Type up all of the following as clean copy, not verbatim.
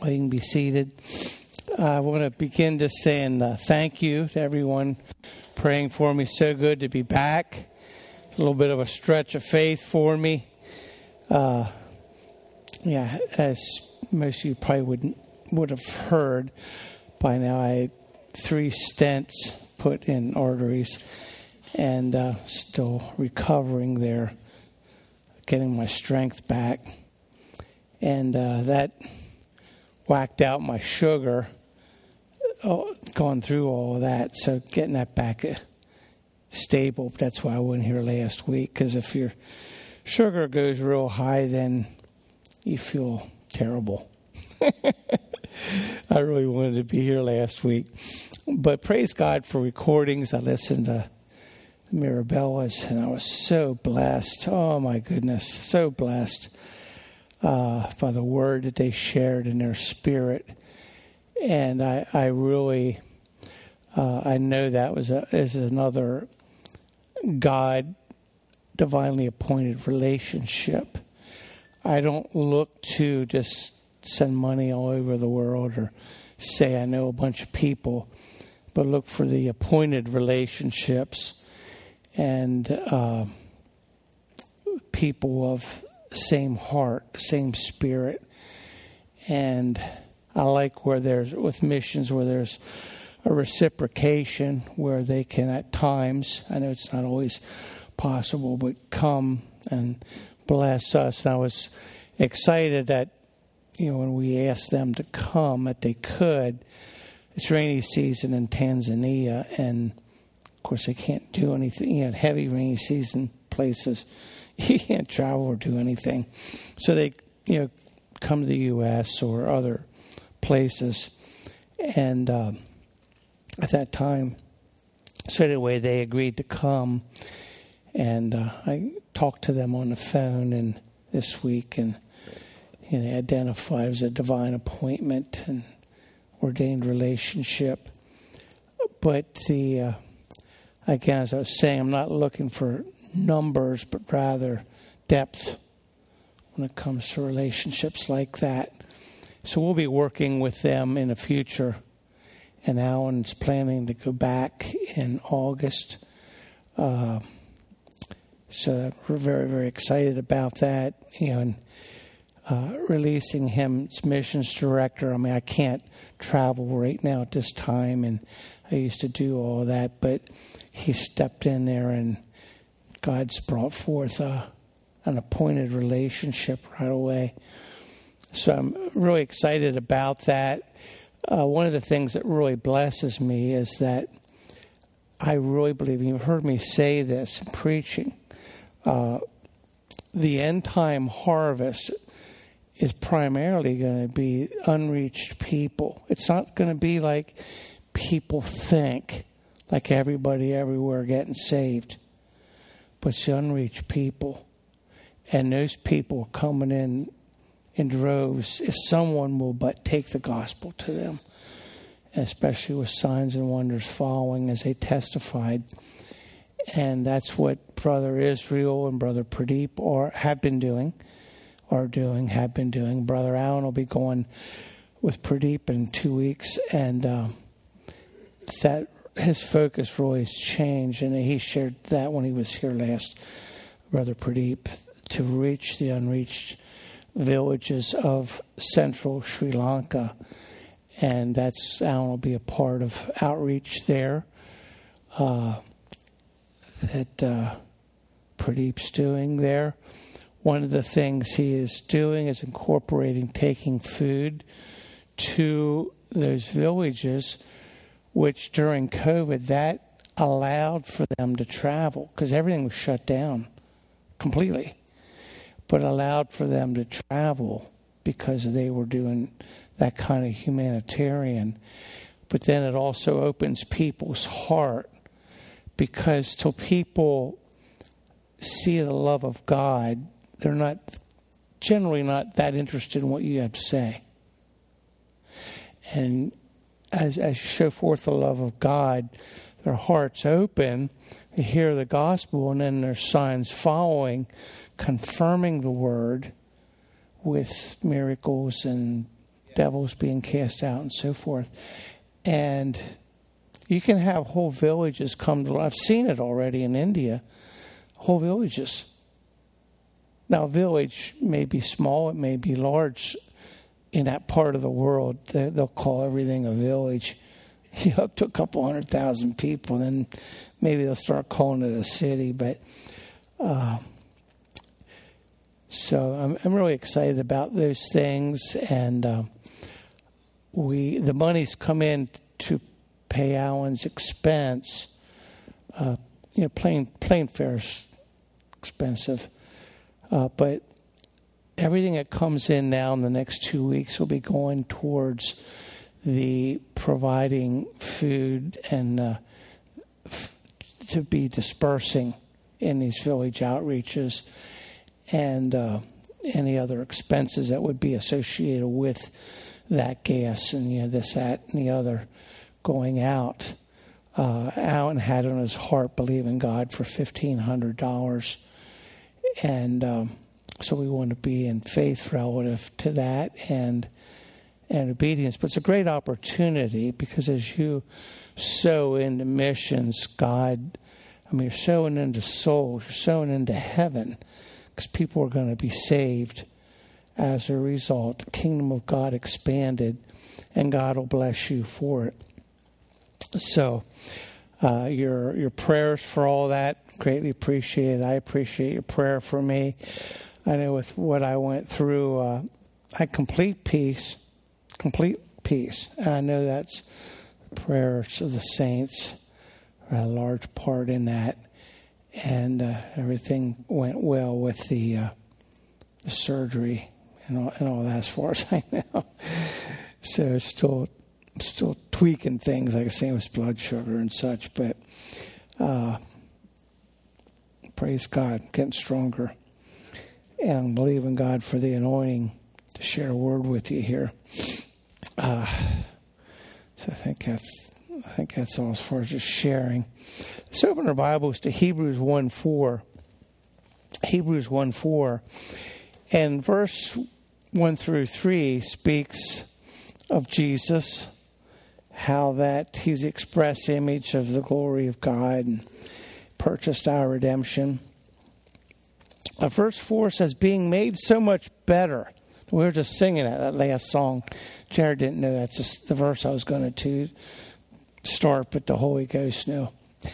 You can be seated. I want to begin just saying thank you to everyone praying for me. So good to be back. A little bit of a stretch of faith for me. As most of you probably would have heard by now, I had 3 stents put in arteries and still recovering there, getting my strength back. And that whacked out my sugar, gone through all of that. So getting that back stable, that's why I wasn't here last week. Because if your sugar goes real high, then you feel terrible. I really wanted to be here last week. But praise God for recordings. I listened to Mirabella's, and I was so blessed. Oh, my goodness, so blessed by the word that they shared in their spirit. And I really, I know that is another God divinely appointed relationship. I don't look to just send money all over the world or say I know a bunch of people, but look for the appointed relationships and people of same heart, same spirit. And I like where there's, with missions, where there's a reciprocation, where they can at times, I know it's not always possible, but come and bless us. And I was excited that, when we asked them to come, that they could. It's rainy season in Tanzania, and of course they can't do anything. Heavy rainy season places, you can't travel or do anything. So they, come to the U.S. or other places. And at that time, so anyway, they agreed to come. And I talked to them on the phone and this week, and they identified as a divine appointment and ordained relationship. But again, as I was saying, I'm not looking for numbers, but rather depth when it comes to relationships like that. So we'll be working with them in the future. And Alan's planning to go back in August. So we're very, very excited about that. And releasing him as missions director. I mean, I can't travel right now at this time, and I used to do all of that, but he stepped in there, and God's brought forth an appointed relationship right away. So I'm really excited about that. One of the things that really blesses me is that I really believe, you've heard me say this in preaching, the end time harvest is primarily going to be unreached people. It's not going to be like people think, like everybody everywhere getting saved. But it's unreached people. And those people coming in droves, if someone will but take the gospel to them, especially with signs and wonders following as they testified. And that's what Brother Israel and Brother Pradeep have been doing. Brother Alan will be going with Pradeep in 2 weeks, and that his focus really has changed, and he shared that when he was here last, Brother Pradeep, to reach the unreached villages of central Sri Lanka, and that's Alan will be a part of outreach there that Pradeep's doing there. One of the things he is doing is incorporating taking food to those villages, which during COVID, that allowed for them to travel because everything was shut down completely, but allowed for them to travel because they were doing that kind of humanitarian. But then it also opens people's heart, because till people see the love of God, they're generally not that interested in what you have to say. And as you show forth the love of God, their hearts open, they hear the gospel, and then there's signs following, confirming the word with miracles and devils being cast out and so forth. And you can have whole villages come to life. I've seen it already in India. Whole villages. Now, a village may be small, it may be large. In that part of the world, they'll call everything a village. Up to a couple 100,000 people, then maybe they'll start calling it a city. But so I'm really excited about those things, and the money's come in to pay Alan's expense. Plane fare's expensive, but everything that comes in now in the next 2 weeks will be going towards the providing food and to be dispersing in these village outreaches and any other expenses that would be associated with that gas and this, that, and the other going out. Alan had on his heart believing God for $1,500, and so we want to be in faith relative to that and obedience. But it's a great opportunity because as you sow into missions, you're sowing into souls, you're sowing into heaven, because people are going to be saved as a result. The kingdom of God expanded, and God will bless you for it. So your prayers for all that, greatly appreciated. I appreciate your prayer for me. I know with what I went through, I had complete peace. And I know that's the prayers of the saints are a large part in that. And everything went well with the surgery and all that, as far as I know. So still tweaking things, like I say, with blood sugar and such. But praise God, getting stronger. And I'm believing God for the anointing to share a word with you here. So I think that's all as far as just sharing. Let's open our Bibles to Hebrews 1:4. Hebrews 1:4. And verse 1 through 3 speaks of Jesus, how that he's the express image of the glory of God and purchased our redemption. Verse 4 says, being made so much better. We were just singing that last song. Jared didn't know that's just the verse I was going to start, but the Holy Ghost knew.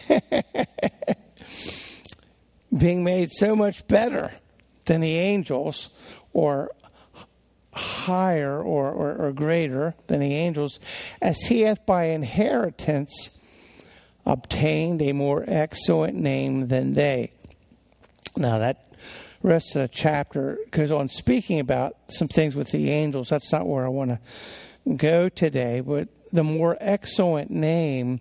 Being made so much better than the angels, or higher or greater than the angels, as he hath by inheritance obtained a more excellent name than they. Now that rest of the chapter goes on speaking about some things with the angels. That's not where I want to go today, but the more excellent name,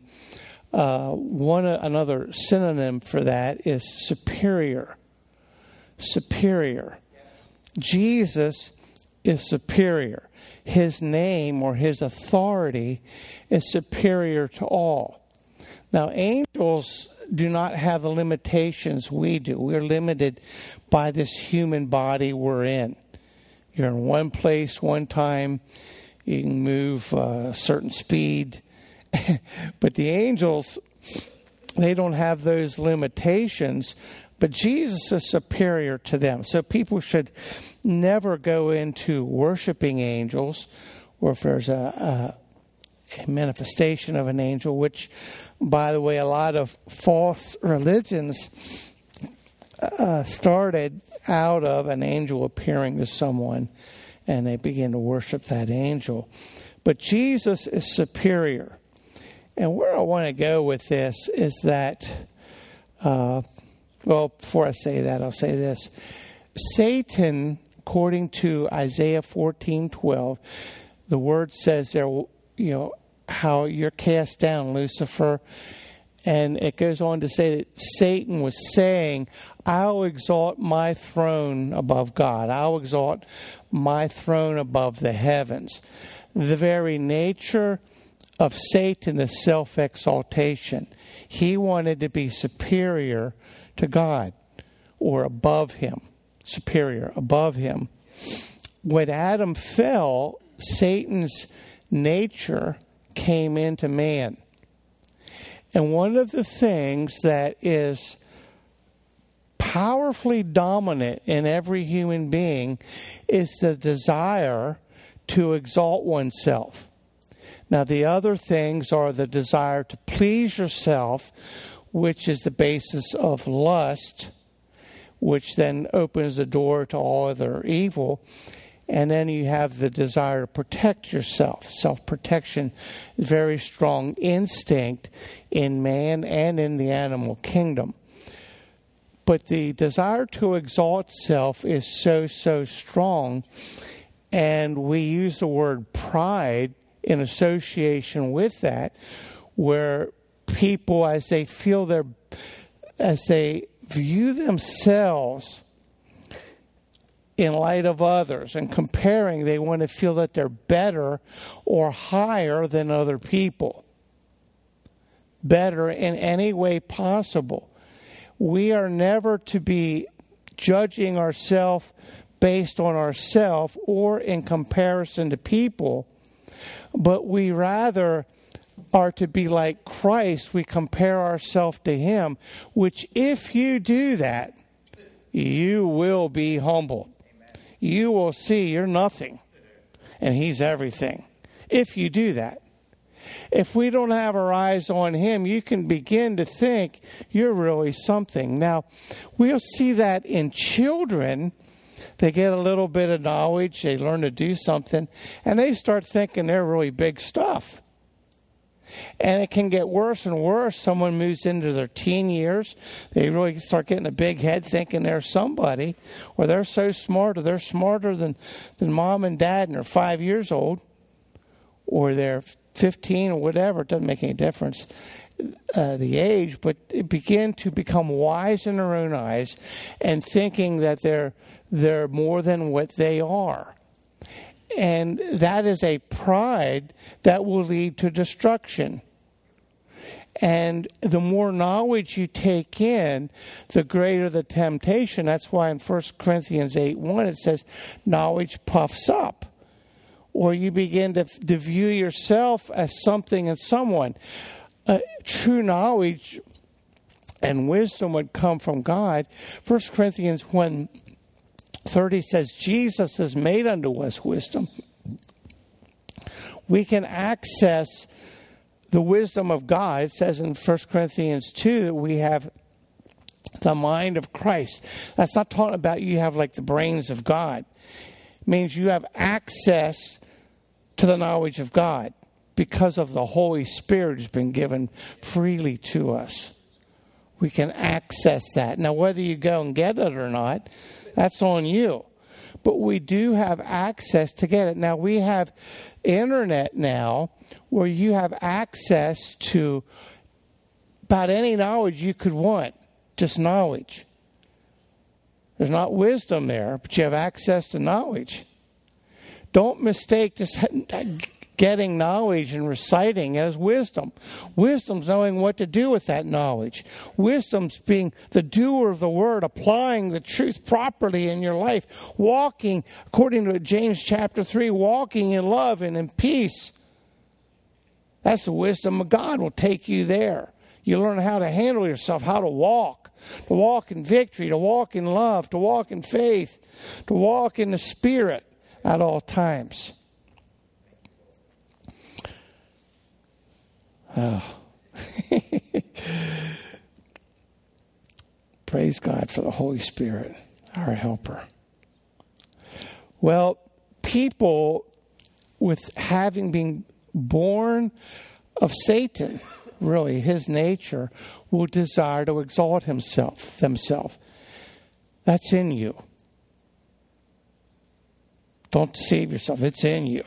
another synonym for that is superior. Superior. Jesus is superior. His name or his authority is superior to all. Now, angels do not have the limitations we do. We're limited by this human body we're in. You're in one place, one time. You can move a certain speed. But the angels, they don't have those limitations. But Jesus is superior to them. So people should never go into worshiping angels, or if there's a manifestation of an angel, which, by the way, a lot of false religions started out of an angel appearing to someone, and they begin to worship that angel. But Jesus is superior. And where I want to go with this is that, before I say that, I'll say this. Satan, according to Isaiah 14:12, the word says there, how you're cast down, Lucifer. And it goes on to say that Satan was saying, I'll exalt my throne above God. I'll exalt my throne above the heavens. The very nature of Satan is self-exaltation. He wanted to be superior to God, or above him. Superior, above him. When Adam fell, Satan's nature came into man. And one of the things that is powerfully dominant in every human being is the desire to exalt oneself. Now, the other things are the desire to please yourself, which is the basis of lust, which then opens the door to all other evil. And then you have the desire to protect yourself. Self-protection is a very strong instinct in man and in the animal kingdom. But the desire to exalt self is so strong. And we use the word pride in association with that, where people, as they view themselves in light of others and comparing, they want to feel that they're better or higher than other people. Better in any way possible. We are never to be judging ourselves based on ourselves or in comparison to people, but we rather are to be like Christ. We compare ourselves to Him, which if you do that, you will be humbled. You will see you're nothing and He's everything. If you do that. If we don't have our eyes on Him, you can begin to think you're really something. Now, we'll see that in children. They get a little bit of knowledge, they learn to do something, and they start thinking they're really big stuff. And it can get worse and worse. Someone moves into their teen years, they really start getting a big head thinking they're somebody, or they're so smart, or they're smarter than mom and dad, and they're 5 years old, or they're 15 or whatever. It doesn't make any difference, the age, but they begin to become wise in their own eyes and thinking that they're more than what they are. And that is a pride that will lead to destruction. And the more knowledge you take in, the greater the temptation. That's why in 1 Corinthians 8:1 it says, knowledge puffs up. Or you begin to view yourself as something and someone. True knowledge and wisdom would come from God. 1 Corinthians 1:30 says, Jesus has made unto us wisdom. We can access the wisdom of God. It says in 1 Corinthians 2 that we have the mind of Christ. That's not talking about you have like the brains of God. It means you have access to the knowledge of God because of the Holy Spirit has been given freely to us. We can access that. Now, whether you go and get it or not, that's on you. But we do have access to get it. Now, we have internet now where you have access to about any knowledge you could want. Just knowledge. There's not wisdom there, but you have access to knowledge. Don't mistake just getting knowledge and reciting as wisdom. Wisdom's knowing what to do with that knowledge. Wisdom's being the doer of the word, applying the truth properly in your life, walking, according to James chapter 3, walking in love and in peace. That's the wisdom of God will take you there. You learn how to handle yourself, how to walk in victory, to walk in love, to walk in faith, to walk in the Spirit at all times. Oh. Praise God for the Holy Spirit, our helper. Well, people with having been born of Satan, really his nature, will desire to exalt themselves. That's in you. Don't deceive yourself. It's in you.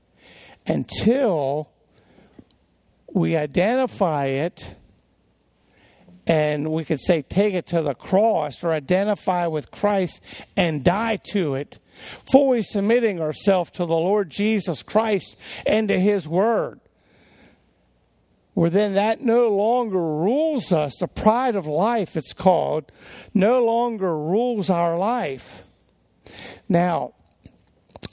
Until we identify it, and we could say take it to the cross or identify with Christ and die to it, fully submitting ourselves to the Lord Jesus Christ and to His Word, where then that no longer rules us. The pride of life, it's called, no longer rules our life. Now,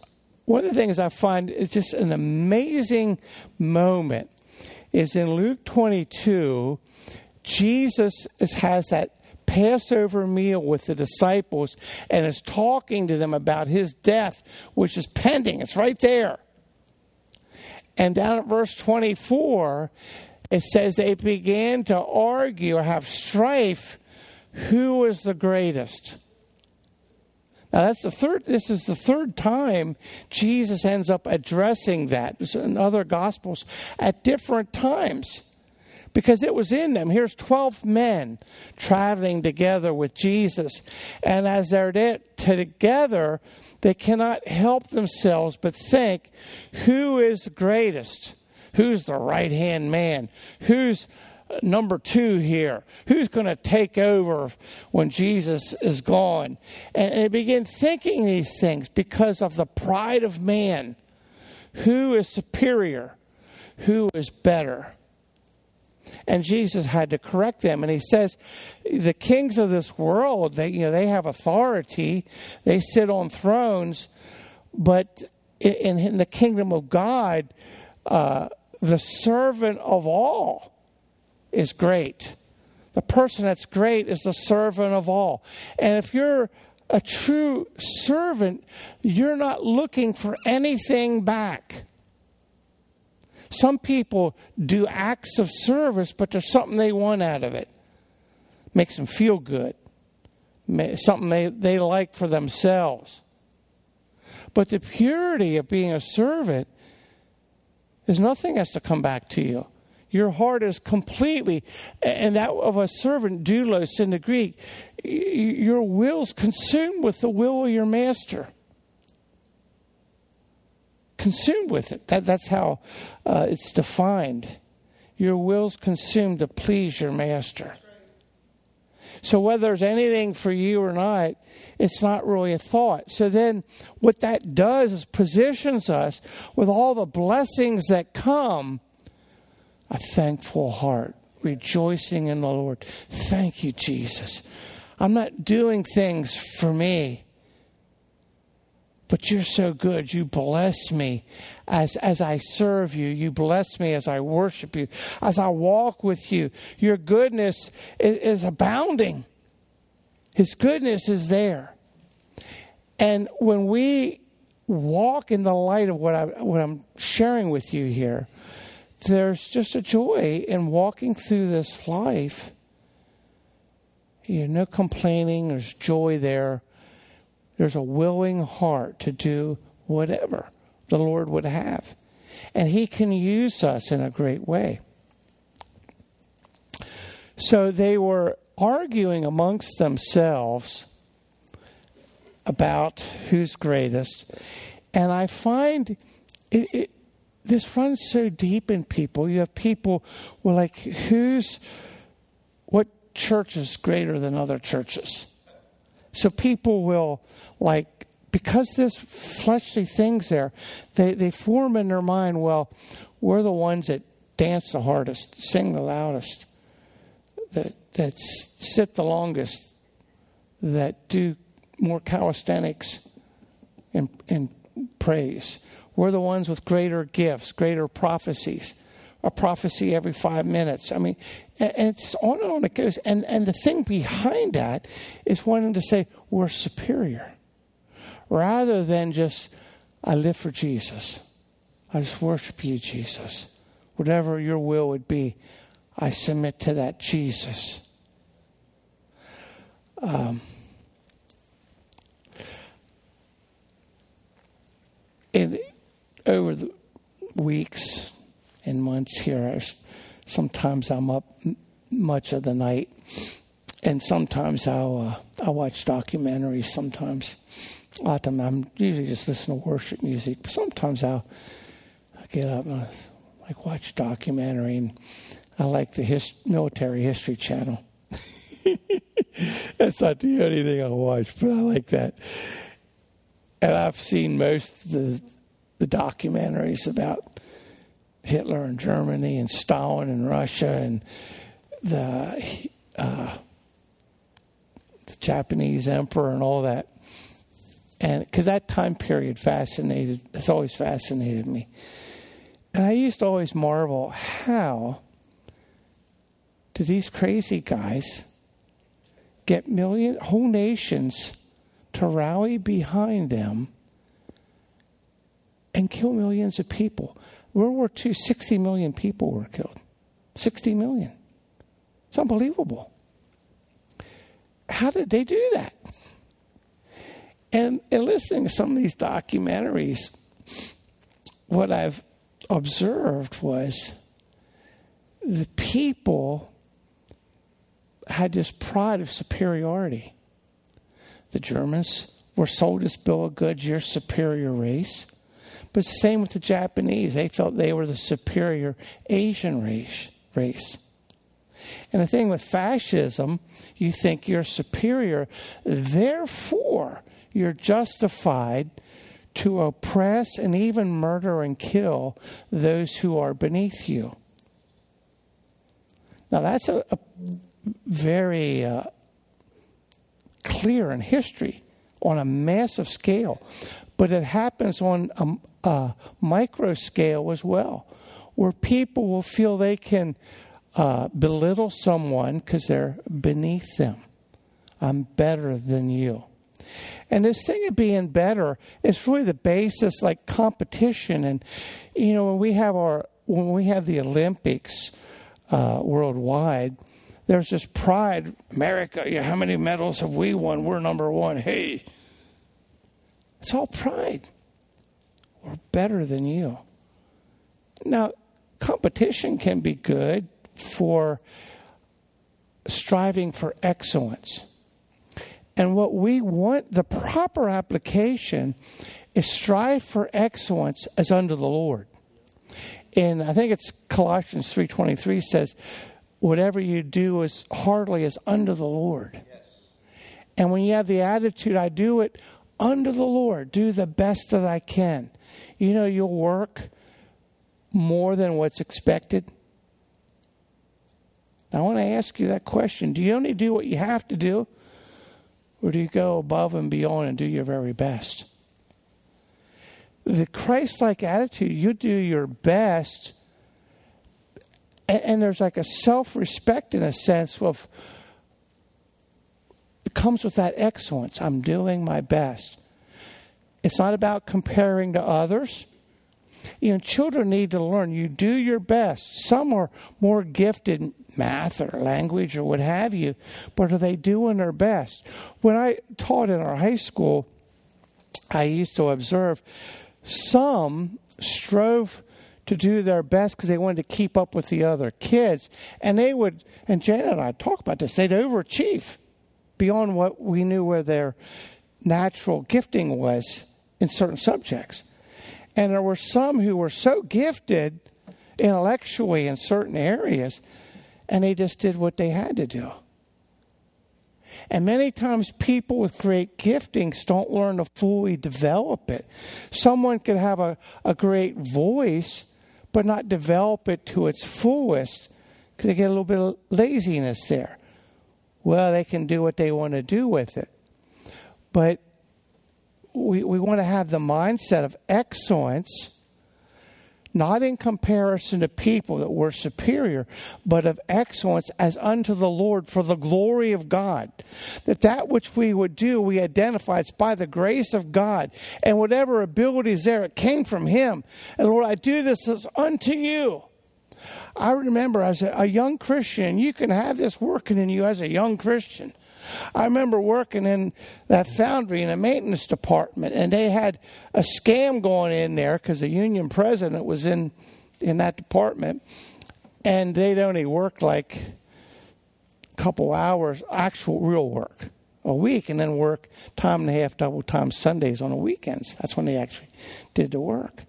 One of the things I find is just an amazing moment is in Luke 22, Jesus has that Passover meal with the disciples and is talking to them about his death, which is pending. It's right there. And down at verse 24, it says they began to argue or have strife, who was the greatest. Now this is the third time Jesus ends up addressing that in other Gospels at different times. Because it was in them. Here's 12 men traveling together with Jesus. And as they're there together, they cannot help themselves but think, who is the greatest? Who's the right-hand man? Who's number 2 here? Who's going to take over when Jesus is gone? And they begin thinking these things because of the pride of man. Who is superior? Who is better? And Jesus had to correct them. And he says, the kings of this world, they have authority. They sit on thrones. But in the kingdom of God, the servant of all is great. The person that's great is the servant of all. And if you're a true servant, you're not looking for anything back. Some people do acts of service, but there's something they want out of it. Makes them feel good. Something they like for themselves. But the purity of being a servant is nothing has to come back to you. Your heart is completely, and that of a servant, doulos in the Greek, your will's consumed with the will of your master. Consumed with it. That's how it's defined. Your will's consumed to please your master. So whether there's anything for you or not, it's not really a thought. So then what that does is positions us with all the blessings that come, a thankful heart, rejoicing in the Lord. Thank you, Jesus. I'm not doing things for me. But you're so good. You bless me as I serve you. You bless me as I worship you, as I walk with you. Your goodness is abounding. His goodness is there. And when we walk in the light of what I'm sharing with you here, there's just a joy in walking through this life. No complaining. There's joy there. There's a willing heart to do whatever the Lord would have. And he can use us in a great way. So they were arguing amongst themselves about who's greatest. And I find this runs so deep in people. You have people who are like, what church is greater than other churches? So people will, because there's fleshly things there, they form in their mind, well, we're the ones that dance the hardest, sing the loudest, that sit the longest, that do more calisthenics in praise. We're the ones with greater gifts, greater prophecies, a prophecy every 5 minutes. I mean, and it's on and on it goes. And the thing behind that is wanting to say, we're superior. Rather than just, I live for Jesus. I just worship you, Jesus. Whatever your will would be, I submit to that, Jesus. Over the weeks and months here, sometimes I'm up much of the night, and sometimes I'll watch documentaries. Sometimes, a lot of time I'm usually just listening to worship music, but sometimes I'll get up and watch documentary, and I like the military history channel. That's not the only thing I'll watch, but I like that. And I've seen most of the documentaries about Hitler and Germany and Stalin and Russia and the Japanese emperor and all that. And because that time period it's always fascinated me. And I used to always marvel, how do these crazy guys get whole nations to rally behind them and kill millions of people? World War II, 60 million people were killed. 60 million. It's unbelievable. How did they do that? And listening to some of these documentaries, what I've observed was the people had this pride of superiority. The Germans were sold this bill of goods, you're superior race. But it's the same with the Japanese. They felt they were the superior Asian race. And the thing with fascism, you think you're superior, therefore you're justified to oppress and even murder and kill those who are beneath you. Now that's a very clear in history on a massive scale. But it happens on a micro scale as well, where people will feel they can belittle someone because they're beneath them. I'm better than you. And this thing of being better is really the basis, like competition. And, you know, when we have the Olympics worldwide, there's this pride. America, how many medals have we won? We're number one. Hey. It's all pride. We're better than you. Now, competition can be good for striving for excellence. And what we want, the proper application, is strive for excellence as unto the Lord. And I think it's Colossians 3:23 says, whatever you do is heartily as unto the Lord. Yes. And when you have the attitude, I do it unto the Lord, do the best that I can. You know, you'll work more than what's expected. I want to ask you that question. Do you only do what you have to do? Or do you go above and beyond and do your very best? The Christ-like attitude, you do your best. And there's like a self-respect in a sense of, it comes with that excellence. I'm doing my best. It's not about comparing to others. You know, children need to learn. You do your best. Some are more gifted in math or language or what have you, but are they doing their best? When I taught in our high school, I used to observe some strove to do their best because they wanted to keep up with the other kids. And they would, and Janet and I talk about this, they'd overachieve beyond what we knew where their natural gifting was in certain subjects. And there were some who were so gifted intellectually in certain areas, and they just did what they had to do. And many times people with great giftings don't learn to fully develop it. Someone could have a great voice, but not develop it to its fullest because they get a little bit of laziness there. Well, they can do what they want to do with it. But we want to have the mindset of excellence, not in comparison to people that we're superior, but of excellence as unto the Lord for the glory of God. That which we would do, we identify it's by the grace of God. And whatever ability is there, it came from Him. And Lord, I do this as unto you. I remember as a young Christian, you can have this working in you as a young Christian. I remember working in that foundry in the maintenance department, and they had a scam going in there because the union president was in that department, and they'd only work like a couple hours, actual real work, a week, and then work time and a half, double time Sundays on the weekends. That's when they actually did the work.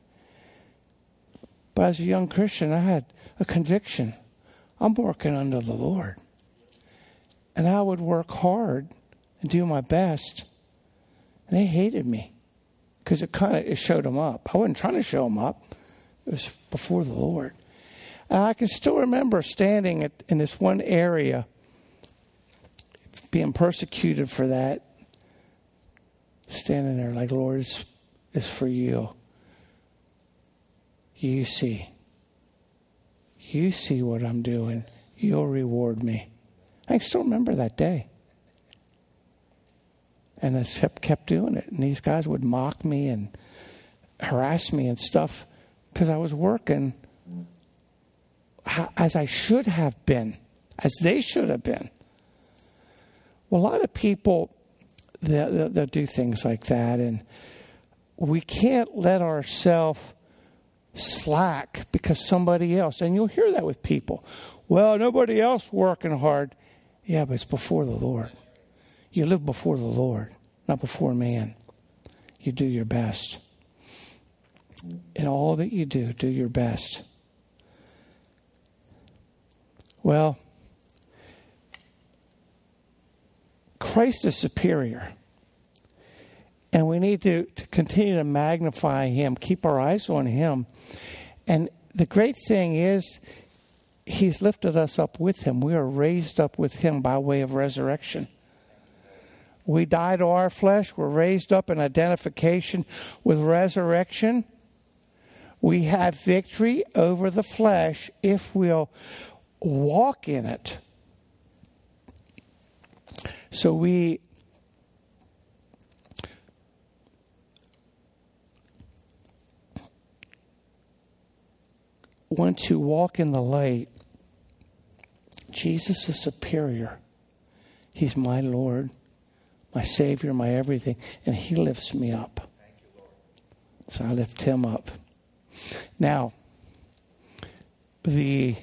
But as a young Christian, I had a conviction. I'm working under the Lord. And I would work hard and do my best. And they hated me because it showed them up. I wasn't trying to show them up. It was before the Lord. And I can still remember standing in this one area, being persecuted for that, standing there like, Lord, it's for you. You see. You see what I'm doing. You'll reward me. I still remember that day. And I kept doing it. And these guys would mock me and harass me and stuff because I was working as I should have been, as they should have been. Well, a lot of people, they'll do things like that, and we can't let ourselves slack because somebody else, and you'll hear that with people. Well, nobody else working hard. Yeah, but it's before the Lord. You live before the Lord, not before man. You do your best. In all that you do your best. Well, Christ is superior. And we need to continue to magnify Him, keep our eyes on Him. And the great thing is, He's lifted us up with Him. We are raised up with Him by way of resurrection. We die to our flesh. We're raised up in identification with resurrection. We have victory over the flesh if we'll walk in it. So we want to walk in the light. Jesus is superior. He's my Lord, my Savior, my everything, and He lifts me up. Thank you, Lord. So I lift Him up. Now, the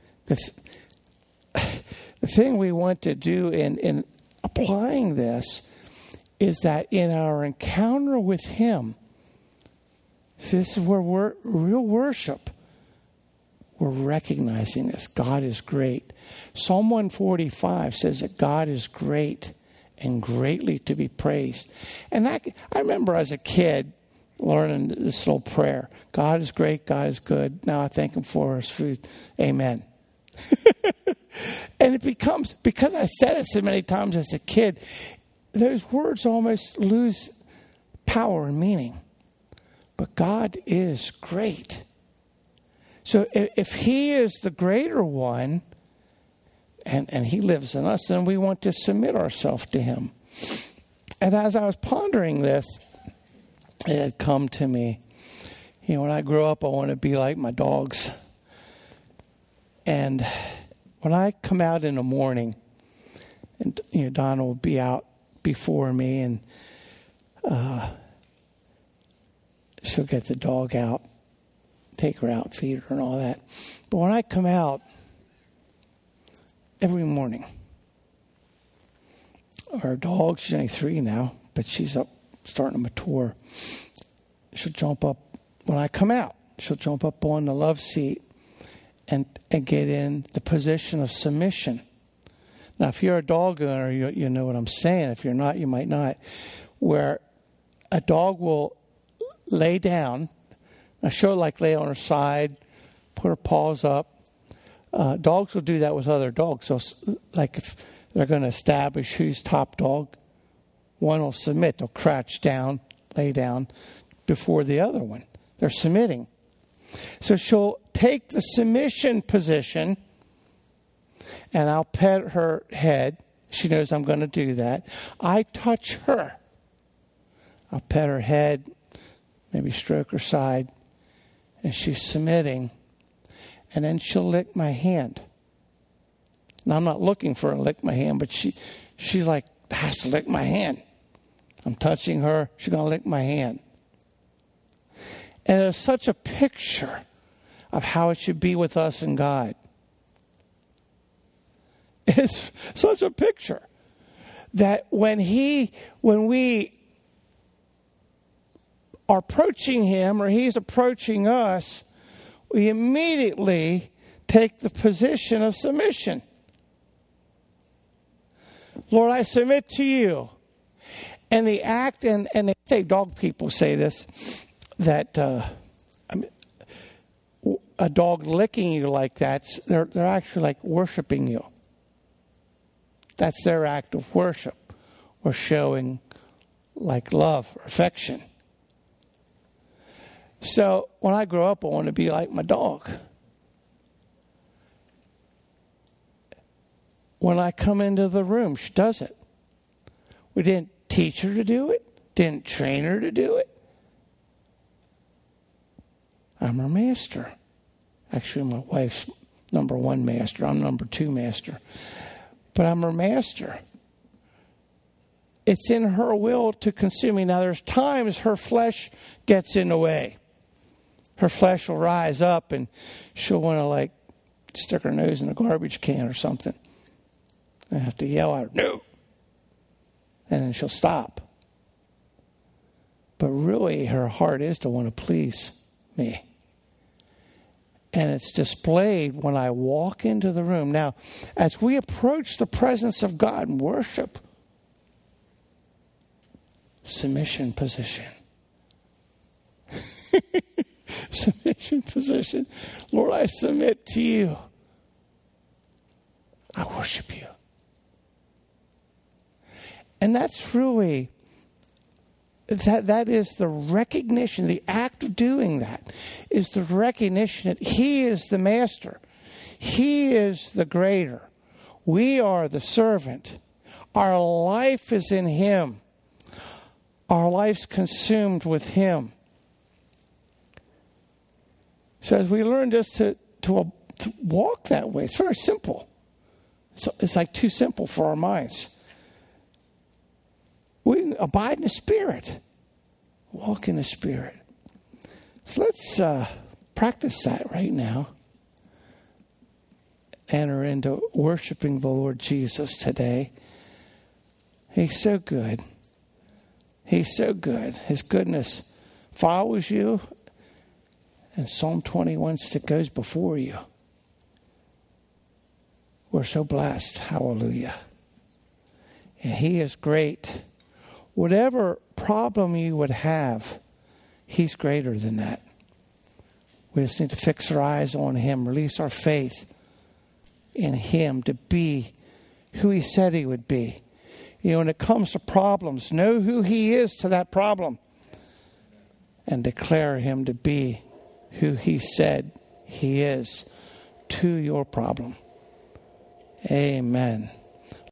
thing we want to do in applying this is that in our encounter with Him, see, this is where we're real worship. We're recognizing this. God is great. Psalm 145 says that God is great and greatly to be praised. And I remember as a kid learning this little prayer. God is great. God is good. Now I thank Him for His food. Amen. And it becomes, because I said it so many times as a kid, those words almost lose power and meaning. But God is great. So if He is the greater one, and He lives in us, then we want to submit ourselves to Him. And as I was pondering this, it had come to me. You know, when I grow up, I want to be like my dogs. And when I come out in the morning, and Donna will be out before me, and she'll get the dog out, take her out, feed her, and all that. But when I come out every morning, our dog, she's only 3 now, but she's up starting to mature. She'll jump up when I come out. She'll jump up on the love seat and get in the position of submission. Now, if you're a dog owner, you know what I'm saying. If you're not, you might not. Where a dog will lay down. Now, she'll lay on her side, put her paws up. Dogs will do that with other dogs. So, if they're going to establish who's top dog, one will submit. They'll crouch down, lay down before the other one. They're submitting. So she'll take the submission position, and I'll pet her head. She knows I'm going to do that. I touch her. I'll pet her head, maybe stroke her side, and she's submitting. And then she'll lick my hand. Now, I'm not looking for her to lick my hand, but she has to lick my hand. I'm touching her. She's going to lick my hand. And it's such a picture of how it should be with us and God. It's such a picture that when we are approaching Him or He's approaching us, we immediately take the position of submission. Lord, I submit to you. And the act, and they say, dog people say this, that a dog licking you like that, they're actually worshiping you. That's their act of worship. We're showing like love or affection. So when I grow up, I want to be like my dog. When I come into the room, she does it. We didn't teach her to do it, didn't train her to do it. I'm her master. Actually, my wife's number one master. I'm number two master. But I'm her master. It's in her will to consume me. Now, there's times her flesh gets in the way. Her flesh will rise up and she'll want to stick her nose in a garbage can or something. I have to yell at her, no. And then she'll stop. But really, her heart is to want to please me. And it's displayed when I walk into the room. Now, as we approach the presence of God and worship, submission position. Submission position. Lord, I submit to you. I worship you. And that's really, that is the recognition, the act of doing that is the recognition that He is the master. He is the greater. We are the servant. Our life is in Him. Our life's consumed with Him. So as we learn just to walk that way, it's very simple. It's like too simple for our minds. We abide in the Spirit. Walk in the Spirit. So let's practice that right now. Enter into worshiping the Lord Jesus today. He's so good. He's so good. His goodness follows you. And Psalm 21 goes before you. We're so blessed. Hallelujah. And He is great. Whatever problem you would have, He's greater than that. We just need to fix our eyes on Him, release our faith in Him to be who He said He would be. When it comes to problems, know who He is to that problem and declare Him to be who He said He is to your problem. Amen.